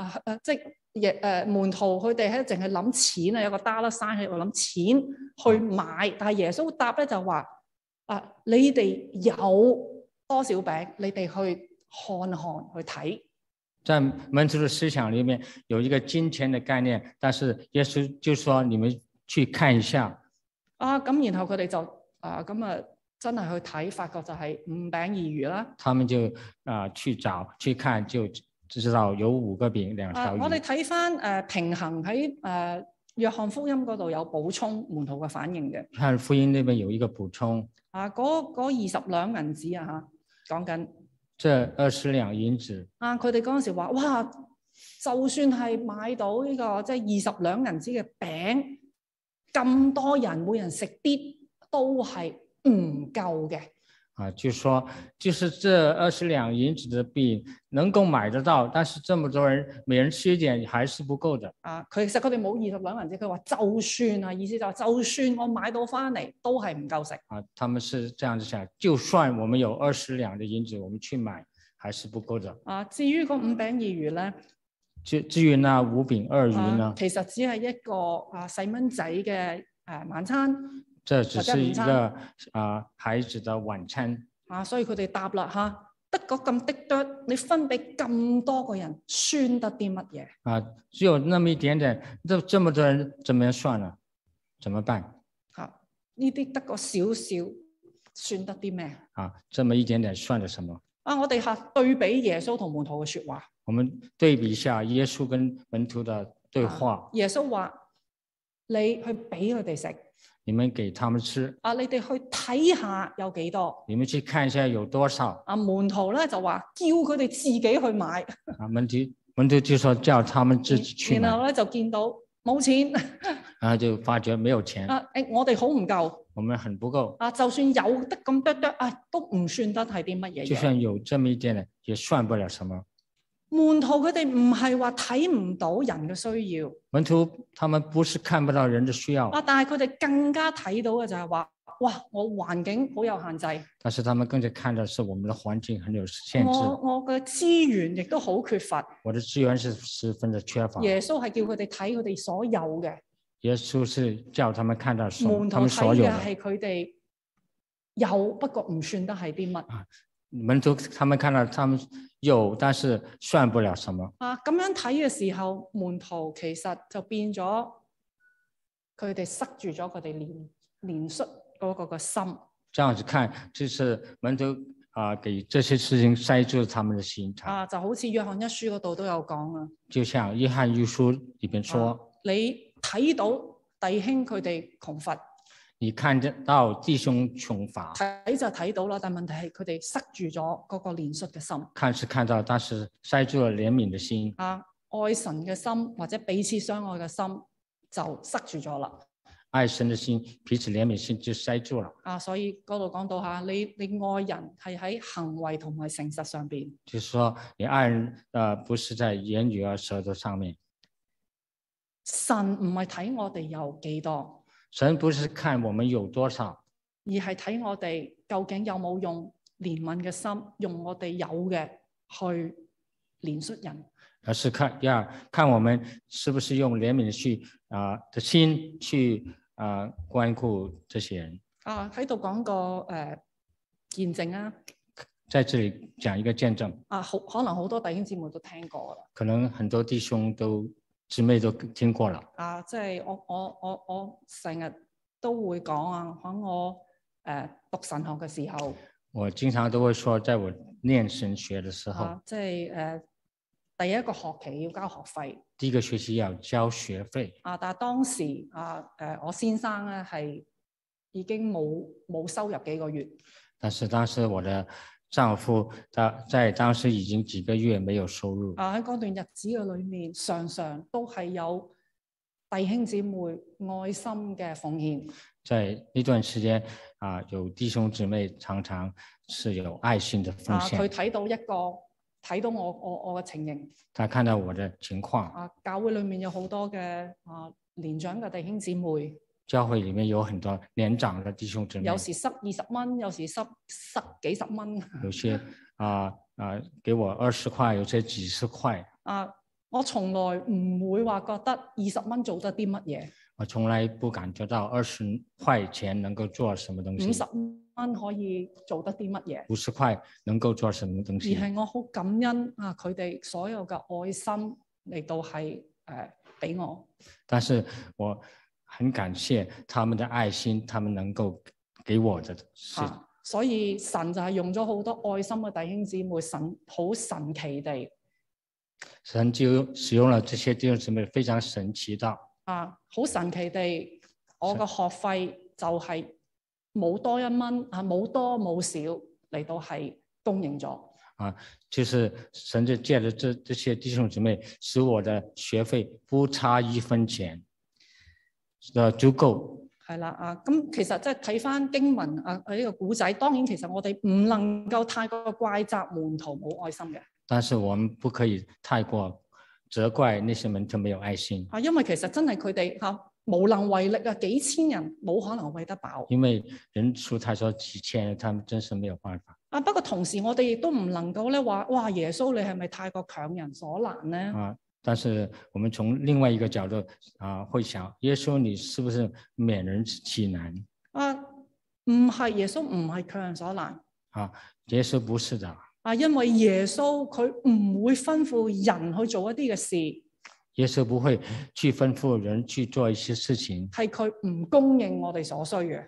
門徒佢哋淨係諗錢啊，有個dollar sign喺度諗錢去買，但係耶穌答咧就話：你哋有多少餅，你哋去看去睇。 在門徒的思想裏面有一個金錢的概念，但是耶穌就說：你們去看一下。 咁然後佢哋就真係去睇，發覺就係5餅2魚啦。 他們就去找去看，就知道有5個餅2條魚。 我哋睇翻平衡喺約翰福音嗰度有補充門徒嘅反應嘅。 約翰福音那邊有一個補充。 嗰20兩銀子講緊。 這20兩銀子。 佢哋嗰陣時話：哇，就算係買到呢個即係20兩銀子嘅餅，咁多人每人食啲都係唔夠嘅。 就說就是這20兩銀子的餅能夠買得到，但是這麼多人每人吃一點還是不夠的。 其實佢哋冇20兩銀子，佢話就算意思就係就算我買到翻嚟都係唔夠食。 他們是這樣子想，就算我們有20兩的銀子，我們去買還是不夠的。 至於嗰5餅2魚咧， 至於那5餅2魚呢？ 其實只係一個細蚊仔嘅晚餐。 這只是一個孩子的晚餐。 所以佢哋答啦得嗰咁啲多，你分俾咁多個人，算得啲乜嘢？ 只有那麼一點點，這麼多人怎麼樣算呢？怎麼辦？ 呢啲得個少少，算得啲咩？ 這麼一點點算得什麼？ 我哋對比耶穌同門徒嘅說話。 我們對比一下耶穌跟門徒的對話。 耶穌話：你去俾佢哋食。 你們給他們吃。 你哋去睇下有幾多。 你們去看一下有多少。 門徒咧就話叫佢哋自己去買。 門徒就說叫他們自己去買。 然後咧就見到冇錢然後就發覺沒有錢， 我哋好唔夠我們很不夠， 就算有得咁多都唔算得係啲乜嘢嘢。 就算有這麼一點呢，也算不了什麼。 門徒佢哋唔係話睇唔到人嘅需要， 門徒他們不是看不到人的需要， 但係佢哋更加睇到嘅就係話，哇，我環境好有限制， 但是他們更加看到是我們的環境很有限制， 我嘅資源亦都好缺乏， 我的資源是十分的缺乏。 耶穌係叫佢哋睇佢哋所有嘅， 耶穌是叫他們看到門徒他們所有睇嘅的， 係佢哋有，不過唔算得係啲乜。 門徒他們看到他們有，但是算不了什麼。 咁樣睇嘅時候，門徒其實就變咗佢哋塞住咗佢哋憐恤嗰個嘅心。 這樣子看，就是門徒給這些事情塞住他們的心腸。 就好似約翰一書嗰度都有講啊。 就像約翰一書裏邊說， 你睇到弟兄佢哋窮乏。 你看得到弟兄窮乏， 睇就睇到啦，但問題係佢哋塞住咗嗰個憐恤嘅心。 看是看到，但是塞住了憐憫的心。 愛神嘅心或者彼此相愛嘅心就塞住咗啦。 愛神的心，彼此憐憫心就塞住了。 所以嗰度講到你愛人係喺行為同埋誠實上邊。 就是說，你愛人不是在言語和舌頭上面。 神唔係睇我哋有幾多。 神不是看我們有多少， 而係睇我哋究竟有冇用憐憫嘅心，用我哋有嘅去憐恤人。而是看我們是不是用憐憫的心去關顧這些人。 喺度講個見證啊， 在這裡講一個見證。 可能好多弟兄姊妹都聽過啦。 可能很多弟兄姊妹都聽過了。 即係我成日都會講喺我讀神學嘅時候， 我經常都會說，在我念神學嘅時候， 即係第一個學期要交學費。 第一個學期要交學費。 但係當時我先生咧係已經冇收入幾個月。 但是當時我的丈夫在當時已經幾個月沒有收入。 喺嗰段日子嘅裏面，常常都係有弟兄姊妹愛心嘅奉獻。 在呢段時間有弟兄姊妹常常是有愛心的奉獻。 佢睇到我嘅情形。 他看到我的情況。 教會裏面有好多嘅年長嘅弟兄姊妹。 教會裏面有很多年長的弟兄姊妹， 有時塞20蚊，有時塞幾十蚊。 有些給我20塊，有些幾十塊。 我從來唔會話覺得20蚊做得啲乜嘢。 我從來不感覺到20塊錢能夠做什麼東西。 50蚊可以做得啲乜嘢 ？50塊能夠做什麼東西？ 而係我好感恩佢哋所有嘅愛心嚟到係俾我。 但是我很感謝他們的愛心，他們能夠給我的所以神就係用咗好多愛心嘅弟兄姊妹，神好神奇地， 神就使用了這些弟兄姊妹，非常神奇的。 好神奇地，我嘅學費就係冇多1蚊，冇多冇少嚟到係供應咗。 就是神就借着這些弟兄姊妹，使我的學費不差1分錢。足夠係啦咁其實即係睇翻經文呢個古仔，當然其實我哋唔能夠太過怪責門徒冇愛心嘅。 但是我們不可以太過責怪那些門徒沒有愛心。 因為其實真係佢哋無能為力幾千人冇可能餵得飽。 因為人數太少幾千人，他們真是沒有辦法。 不過同時我哋亦都唔能夠咧話，哇，耶穌你係咪太過強人所難咧？ 但是我們從另外一個角度會想，耶穌你是不是免人其難？ 唔係，耶穌唔係強人所難。 耶穌不是的。 因為耶穌佢唔會吩咐人去做一啲嘅事。 耶穌不會去吩咐人去做一些事情。 係佢唔供應我哋所需嘅。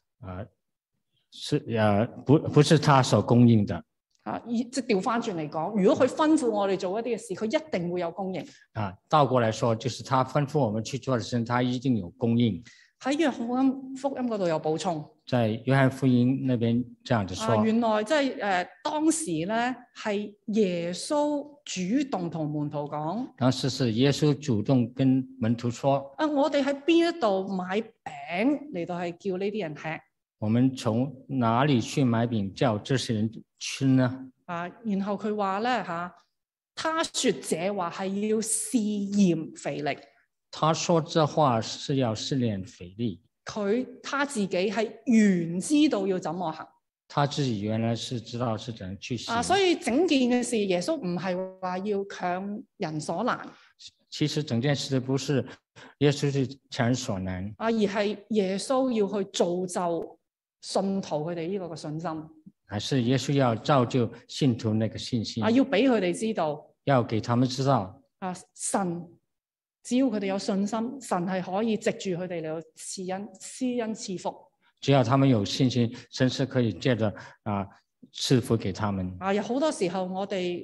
不是他所供應的。 即係調翻轉嚟講，如果佢吩咐我哋做一啲嘅事，佢一定會有供應。 倒過來說，就是他吩咐我們去做的事，他一定有供應。 喺約翰福音嗰度有補充。 在約翰福音那邊這樣子說。 原來即係當時咧係耶穌主動同門徒講。 當時是耶穌主動跟門徒說。 我哋喺邊一度買餅嚟到係叫呢啲人吃？ 我們從哪裡去買餅叫這些人吃呢？ 然後佢話咧他說這話係要試驗腓力。 他說這話是要試驗腓力。 他自己係原知道要怎麼行。 他自己原來是知道是怎樣去行。 所以整件嘅事，耶穌唔係話要強人所難。 其實整件事不是耶穌是強人所難， 而係耶穌要去造就信徒佢哋呢個嘅信心。 還是耶穌要造就信徒那個信心。 要俾佢哋知道。 要給他們知道。 神只要佢哋有信心，神係可以藉住佢哋嚟到施恩賜福。 只要他們有信心，神是可以借着賜福給他們。 有好多時候我哋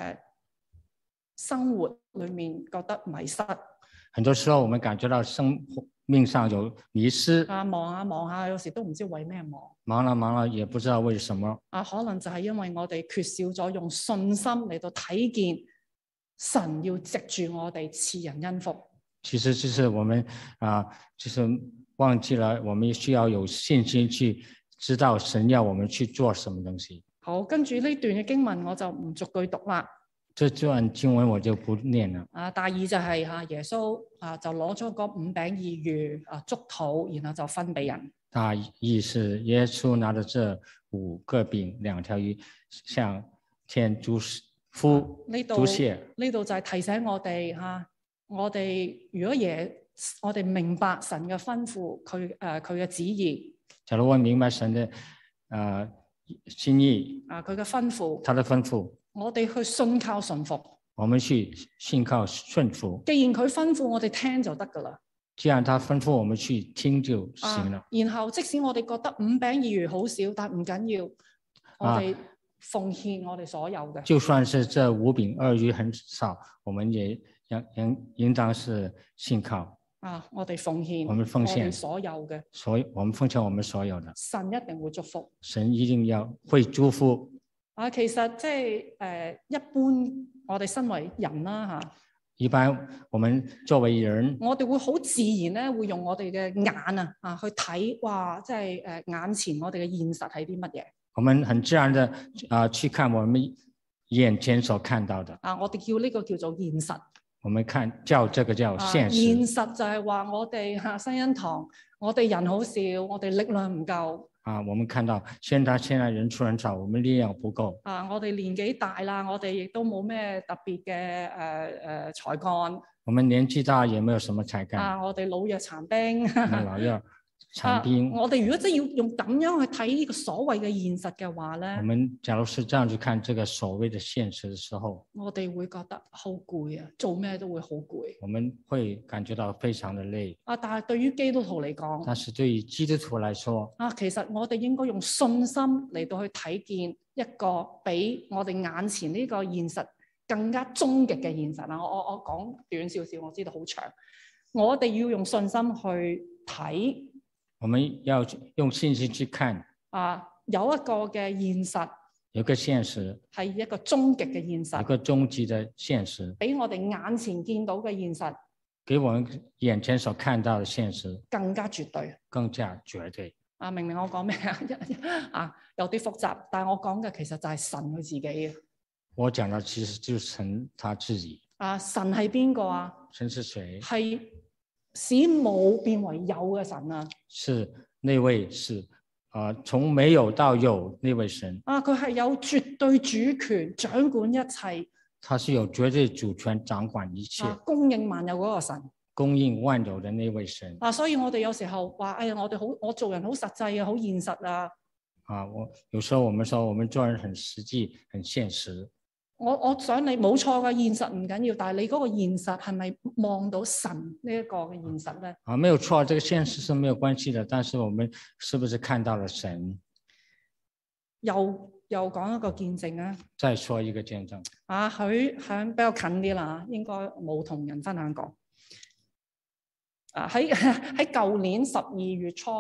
生活裏面覺得迷失。 很多時候我們感覺到生命上有迷失。 忙下忙下，有時都唔知為咩忙。 忙了忙了，也不知道為什麼。 可能就係因為我哋缺少咗用信心嚟到睇見神要藉住我哋賜人恩福。 其實就是我們就是忘記了，我們需要有信心去知道神要我們去做什麼東西。 好，跟住呢段嘅經文我就唔逐句讀啦。 這段經文我就不念了。 大意就係耶穌就攞咗嗰5餅2魚祝禱，然後就分俾人。 大意是耶穌拿着這5個餅2條魚向天祝謝。呢度就係提醒我哋我哋如果我哋明白神嘅吩咐，佢嘅旨意。 假如我明白神嘅心意， 佢嘅吩咐， 他的吩咐， 我哋去信靠順服。 我們去信靠順服。 既然佢吩咐我哋聽就得噶啦。 既然他吩咐我們去聽就行了。 然後即使我哋覺得5餅2魚好少，但唔緊要，我哋奉獻我哋所有嘅。 就算是這5餅2魚很少，我們也應當是信靠。 我哋奉獻， 我們奉獻我哋所有嘅。 我們奉獻我們所有的。 神一定會祝福。 神一定會祝福。 其實即係一般我哋身為人啦一般我們作為人， 我哋會好自然咧，會用我哋嘅眼去睇，哇！即係眼前我哋嘅現實係啲乜嘢？ 我們很自然的去看我們眼前所看到的。 我哋叫呢個叫做現實。 我們叫這個叫現實。 現實就係話我哋新恩堂，我哋人好少，我哋力量唔夠。 我們看到現在人數很少，我們力量不夠。 我哋年紀大啦，我哋亦都冇咩特別嘅才幹。 我們年紀大，也沒有什麼才幹。 我哋老弱殘兵。 老弱殘兵。 我哋如果真係要用咁樣去睇呢個所謂嘅現實嘅話咧， 我們假如是這樣去看這個所謂的現實的時候， 我哋會覺得好攰啊，做咩都會好攰。 我們會感覺到非常的累。 但係對於基督徒嚟講， 但是對於基督徒來說， 其實我哋應該用信心嚟到去睇見一個比我哋眼前呢個現實更加終極嘅現實啦。我講短少少，我知道好長。我哋要用信心去睇。 我們要用信心去看。 有一個嘅現實， 有個現實係一個終極嘅現實， 一個終極的現實， 比我哋眼前見到嘅現實， 給我們眼前所看到的現實更加絕對， 更加絕對。 明明我講咩有啲複雜，但係我講嘅其實就係神佢自己嘅。 我講嘅其實就是神他自己。 神係邊個啊？ 神是誰？ 係使冇變為有嘅神啊！ 是那位是從沒有到有那位神。 佢係有絕對主權，掌管一切。 他是有絕對主權，掌管一切， 供應萬有嗰個神， 供應萬有的那位神。 所以我哋有時候話，我做人好實際啊，好現實啊。 有時候我們說我們做人很實際，很現實。 我想你冇錯嘅現實唔緊要，但係你嗰個現實係咪望到神呢一個嘅現實咧？ 沒有錯，這個現實是沒有關係的，但是我們是不是看到了神？ 又講一個見證啊！ 再說一個見證。 佢響比較近啲啦，應該冇同人分享過。喺舊年12月初，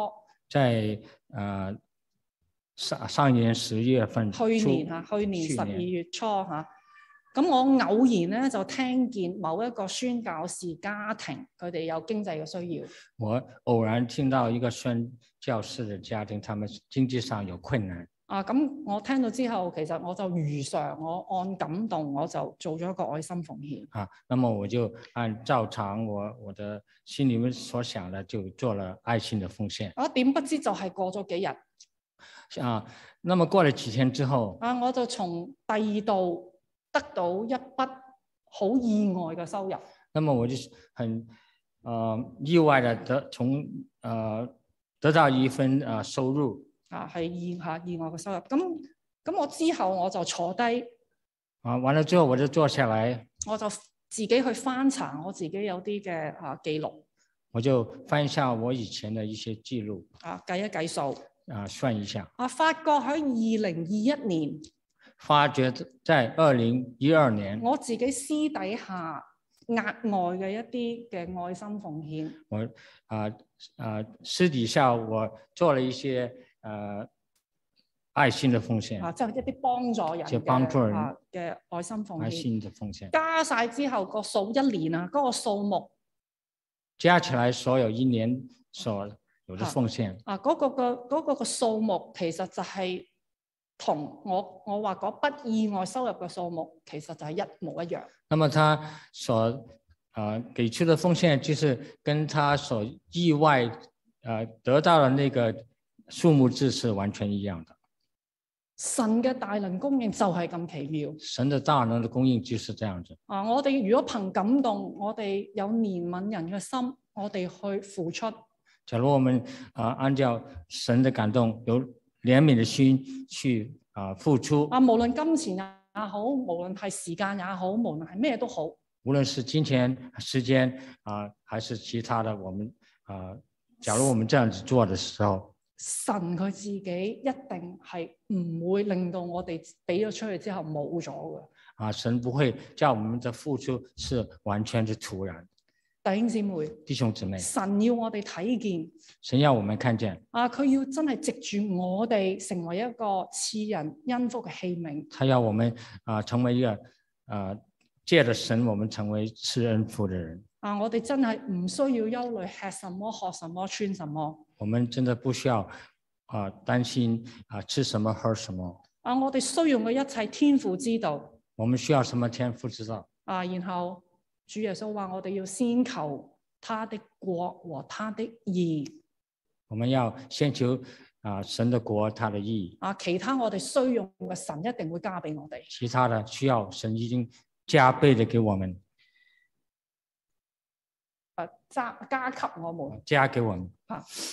在上年10月份， 去年12月初嚇。咁我偶然咧就聽見某一個宣教士家庭，佢哋有經濟嘅需要。 我偶然聽到一個宣教士嘅家庭，他們經濟上有困難。 咁我聽到之後，其實我就如常，我按感動，我就做咗一個愛心奉獻。 那麼我就按照常我的心裏面所想的，就做了愛心的奉獻。 點不知就係過咗幾日。 那麼過了幾天之後， 我就從第二度得到一筆好意外嘅收入。 那麼我就很意外的得到一份收入。 係意外嘅收入。咁我之後我就坐低。 完了之後我就坐下來。 我就自己去翻查我自己有啲嘅記錄。 我就翻一下我以前的一些記錄。 計一計數。 算一下。 發覺喺2021年。 發覺在2012年。 我自己私底下額外嘅一啲嘅愛心奉獻。 我私底下我做了一些愛心的奉獻。 即係一啲幫助人嘅愛心奉獻。 愛心的奉獻。 加晒之後個數一年嗰個數目。 加起來所有一年所有的奉獻。 嗰個數目其實就係同我話嗰筆意外收入嘅數目其實就係一模一樣。 那麼他所給出的奉獻就是跟他所意外得到的那個數目字是完全一樣的。 神嘅大能供應就係咁奇妙。 神的大能的供應就是這樣子。 我哋如果憑感動，我哋有憐憫人嘅心，我哋去付出。 假如我們按照神的感動，有憐憫的心去付出。 無論金錢也好，無論係時間也好，無論係咩都好。 無論是金錢、時間還是其他的，我們假如我們這樣子做的時候， 神佢自己一定係唔會令到我哋俾咗出去之後冇咗嘅。 神不會叫我們的付出是完全的徒然。 弟兄姊妹， 弟兄姊妹， 神要我哋睇見， 神要我們看見。 佢要真係藉住我哋成為一個賜人恩福嘅器皿。 他要我們成為一個借着神，我們成為賜恩福的人。 我哋真係唔需要憂慮吃什麼、喝什麼、穿什麼。 我們真的不需要擔心吃什麼、喝什麼。 我哋需要嘅一切天父知道。 我們需要什麼天父知道。 然後主耶穌話我哋要先求他的國和他的義。 我們要先求神的國，他的義。 其他我哋需要嘅神一定會加俾我哋。 其他的需要神已經加倍的給我們。 加給我們。 加給我們。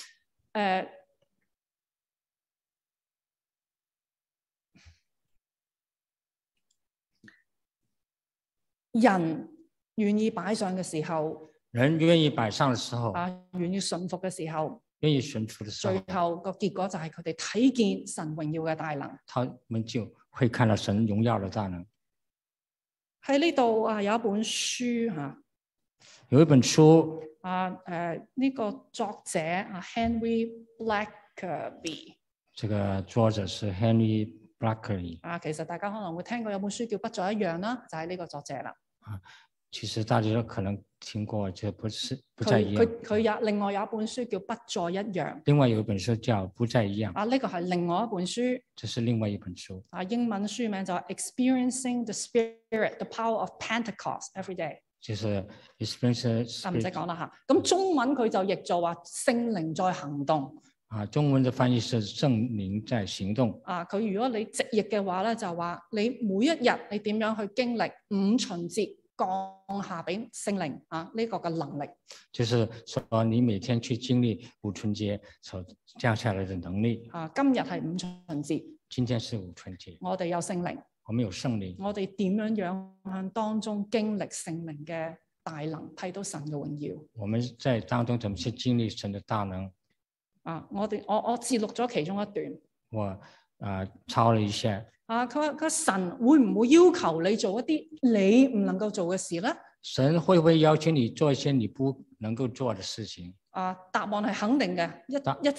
人願意擺上嘅時候， 人願意擺上嘅時候， 願意順服嘅時候， 願意順服嘅時候， 最後個結果就係佢哋睇見神榮耀嘅大能， 他們就會看到神榮耀嘅大能。 喺呢度有一本書吓， 有一本書呢個作者Henry Blackaby， 這個作者是 Henry Blackaby。 其實大家可能會聽過有本書叫《不再一樣》啦，就係呢個作者啦。 其實大家都可能聽過，就不再一樣。 佢另外有一本書叫《不再一樣》。 另外有一本書叫《不再一樣》。 呢個係另外一本書。 這是另外一本書。 英文書名就係 Experiencing the Spirit, the Power of Pentecost Every Day。 就是 Experiencing。 唔使講啦吓。咁中文佢就譯做話聖靈在行動。 中文的翻譯是聖靈在行動。 佢如果你直譯嘅話咧，就話你每一日你點樣去經歷五旬節降下俾聖靈呢個嘅能力。 就是說你每天去經歷五旬節所降下來的能力。 今日係五旬節。 今天是五旬節。 我哋有聖靈。 我們有聖靈。 我哋點樣向當中經歷聖靈嘅大能，睇到神嘅榮耀。 我們在當中怎麼去經歷神的大能？ 我節錄咗其中一段。 我抄了一下。 佢話神會唔會要求你做一啲你唔能夠做嘅事咧？ 神會不會要求你做一些你不能夠做的事情？ 答案係肯定嘅，一直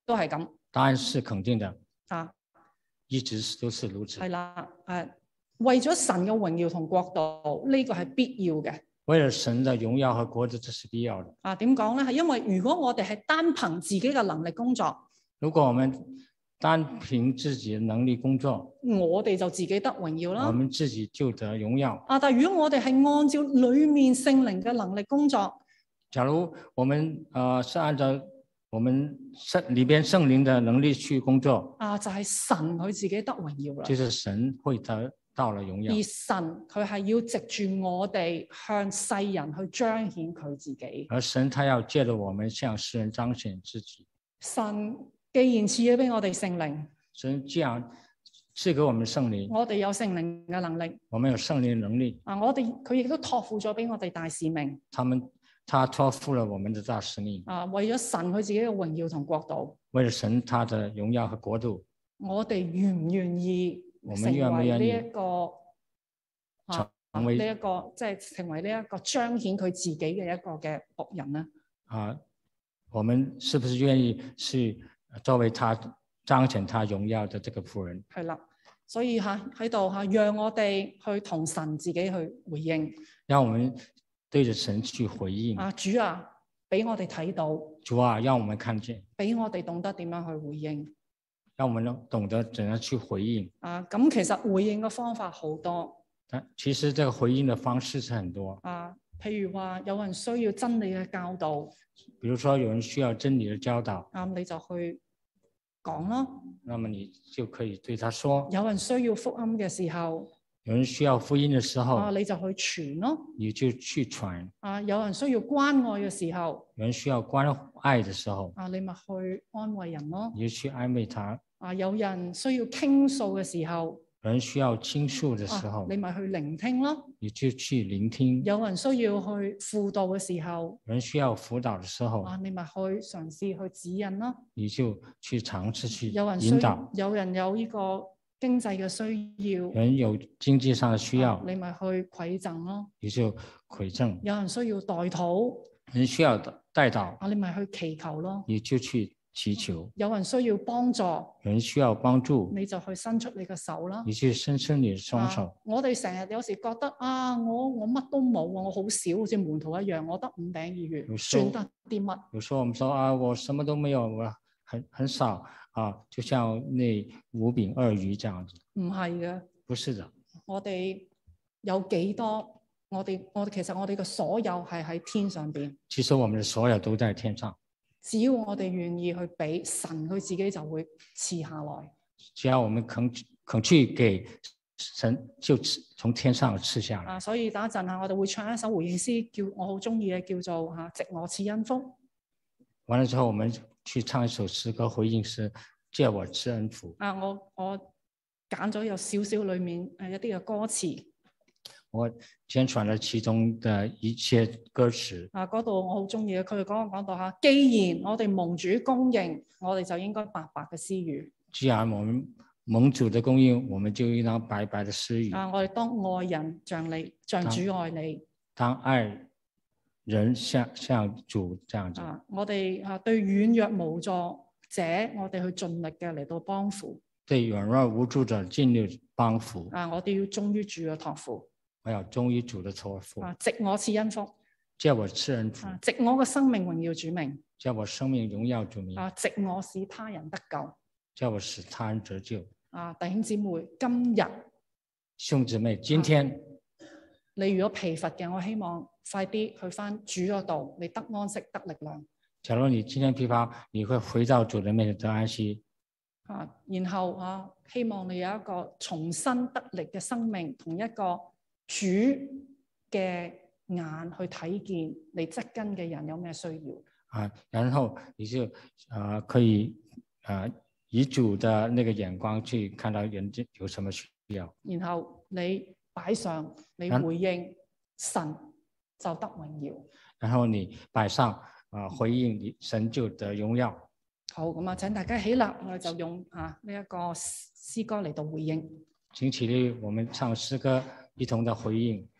都係咁答案是肯定的， 啊， 一直都是如此係。啦，為咗神嘅榮耀同國度，呢個係必要嘅。 為了神的榮耀和國度，這是必要的。 啊，點講咧？係因為如果我哋係單憑自己嘅能力工作， 如果我們單憑自己的能力工作， 我哋就自己得榮耀啦。 我們自己就得榮耀。 啊，但係如果我哋係按照裏面聖靈嘅能力工作， 假如我們是按照我們裏邊聖靈的能力去工作， 啊，就係神佢自己得榮耀啦。 就是神會得到了榮耀。 而神佢係要藉住我哋向世人去彰顯佢自己。 而神他要借着我們向世人彰顯自己。 神既然賜咗俾我哋聖靈， 神既然賜給我們聖靈， 我哋有聖靈嘅能力， 我們有聖靈的能力。 啊，佢亦都託付咗俾我哋大使命。 他託付了我們的大使命。 啊，為咗神佢自己嘅榮耀同國度， 為了神他的榮耀和國度， 我哋願唔願意我成們願不願意為呢一個成為呢一個即係成為呢一個彰顯佢自己嘅一個嘅僕人呢？ 我們是不是願意是作為他彰顯他榮耀的這個僕人？ 係啦，所以喺度讓我哋去同神自己去回應。 讓我們對着神去回應。 主啊，俾我哋睇到。 主啊，讓我們看見。 俾我哋懂得點樣去回應。 讓我們懂得怎樣去回應。 咁其實回應嘅方法好多。 其實這個回應的方式是很多。 譬如話有人需要真理嘅教導。 比如說有人需要真理的教導。 你就去講咯。 那麼你就可以對他說。 有人需要福音嘅時候。 有人需要福音的時候， 你就去傳咯。 你就去傳。 有人需要關愛嘅時候， 有人需要關愛的時候， 你咪去安慰人咯。 你就去安慰他。 有人需要傾訴嘅時候， 有人需要傾訴的時候， 你咪去聆聽咯。 你就去聆聽。 有人需要去輔導嘅時候， 有人需要輔導的時候， 你咪去嘗試去指引咯。 你就去嘗試去有人引導。 有人有呢個經濟嘅需要， 人有經濟上的需要， 你咪去饋贈咯。 你就饋贈。 有人需要代禱， 人需要代禱， 你咪去祈求咯。 你就去祈求。 有人需要幫助， 有人需要幫助， 你就去伸出你嘅手啦。 你去伸出你的雙手。 我哋成日有時覺得我乜都冇我好少，好似門徒一樣，我得5餅2魚，算得啲乜？ 有時候我們說我什麼都沒有，我很少。就像那5餅2魚這樣子。 唔係嘅， 不是的。 我哋有幾多？我哋其實我哋嘅所有係喺天上邊。 其實我們的所有都在天上。 只要我哋願意去俾神，佢自己就會賜下來。 只要我們肯去給神，就從天上賜下來。 所以等一陣我哋會唱一首回應詩，我好中意嘅，叫做藉我賜恩福。 完了之後，我們去唱一首詩歌回應詩，借我賜恩福。 我揀咗有少少裏面一啲嘅歌詞。 我揀選了其中的一些歌詞。 嗰度我好中意嘅，佢哋講到既然我哋蒙主供應，我哋就應該白白嘅施予。 既然我們蒙主的供應，我們就應當白白的施予。 我哋當愛人像主愛你。 當愛人像主這樣子。 我哋對軟弱無助者，我哋去盡力嘅嚟到幫扶。 對軟弱無助者盡力幫扶。 我哋要忠於主嘅託付。 我要忠於主的託付。 藉我賜恩福。 借我賜恩福。 藉我嘅生命榮耀主名。 借我生命榮耀主名。 藉我使他人得救。 借我使他人得救。 弟兄姊妹，今日兄姊妹，今天你如果疲乏嘅，我希望快啲去返主嗰度，你得安息得力量。 假如你今天疲乏，你會回到主的面前得安息。 然後希望你有一個重新得力嘅生命，同一個主嘅眼去睇見你側跟嘅人有咩需要。 然後你就可以以主的那個眼光去看到人有什麼需要。 然後你擺上，你回應神就得榮耀。 然後你擺上回應神就得榮耀。 好，咁請大家起立，我哋就用呢一個詩歌嚟到回應。 請起立，我們唱詩歌，一同的回應。